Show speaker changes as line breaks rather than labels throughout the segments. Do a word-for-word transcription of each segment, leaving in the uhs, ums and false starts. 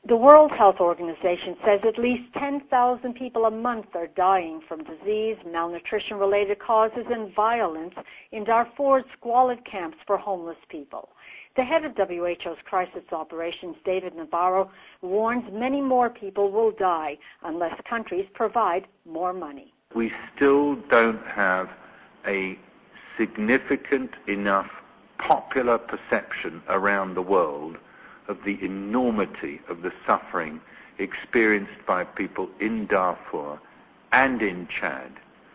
The World Health Organization says at least ten thousand people a month are dying from disease, malnutrition-related causes, and violence in Darfur's squalid camps for homeless people. The head of W H O's crisis operations, David Nabarro, warns many more people will die unless countries provide more money.
We still don't have a significant enough popular perception around the world of the enormity of the suffering experienced by people in Darfur and in Chad,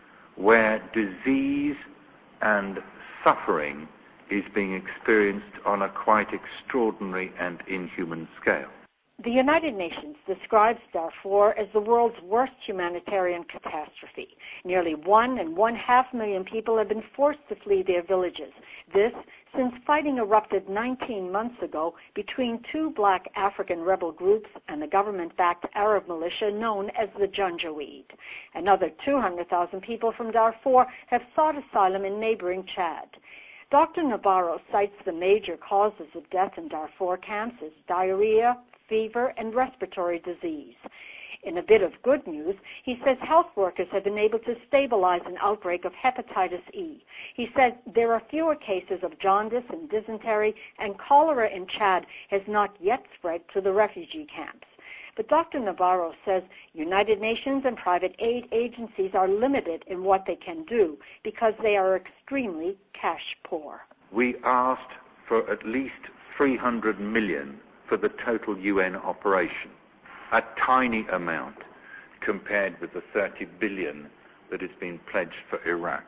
where disease and suffering is being experienced on a quite extraordinary and inhuman scale.
The United Nations describes Darfur as the world's worst humanitarian catastrophe. Nearly one and one-half million people have been forced to flee their villages. This since fighting erupted nineteen months ago between two black African rebel groups and the government-backed Arab militia known as the Janjaweed. Another two hundred thousand people from Darfur have sought asylum in neighboring Chad. Doctor Nabarro cites the major causes of death in Darfur camps as diarrhea, fever, and respiratory disease. In a bit of good news, he says health workers have been able to stabilize an outbreak of hepatitis E. He says there are fewer cases of jaundice and dysentery, and cholera in Chad has not yet spread to the refugee camps. But Doctor Nabarro says United Nations and private aid agencies are limited in what they can do because they are extremely cash poor.
We asked for at least three hundred million for the total U N operation, a tiny amount compared with the thirty billion that has been pledged for Iraq.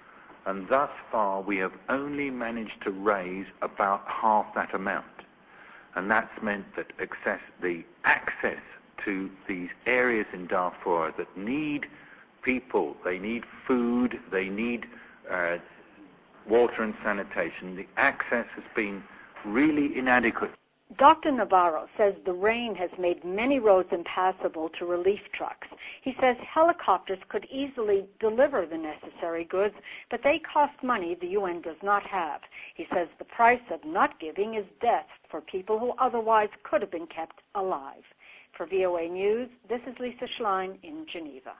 And thus far we have only managed to raise about half that amount. And that's meant that access, the access to these areas in Darfur that need people, they need food, they need uh, water and sanitation, the access has been really inadequate.
Doctor Nabarro says the rain has made many roads impassable to relief trucks. He says helicopters could easily deliver the necessary goods, but they cost money the U N does not have. He says the price of not giving is death for people who otherwise could have been kept alive. For V O A News, this is Lisa Schlein in Geneva.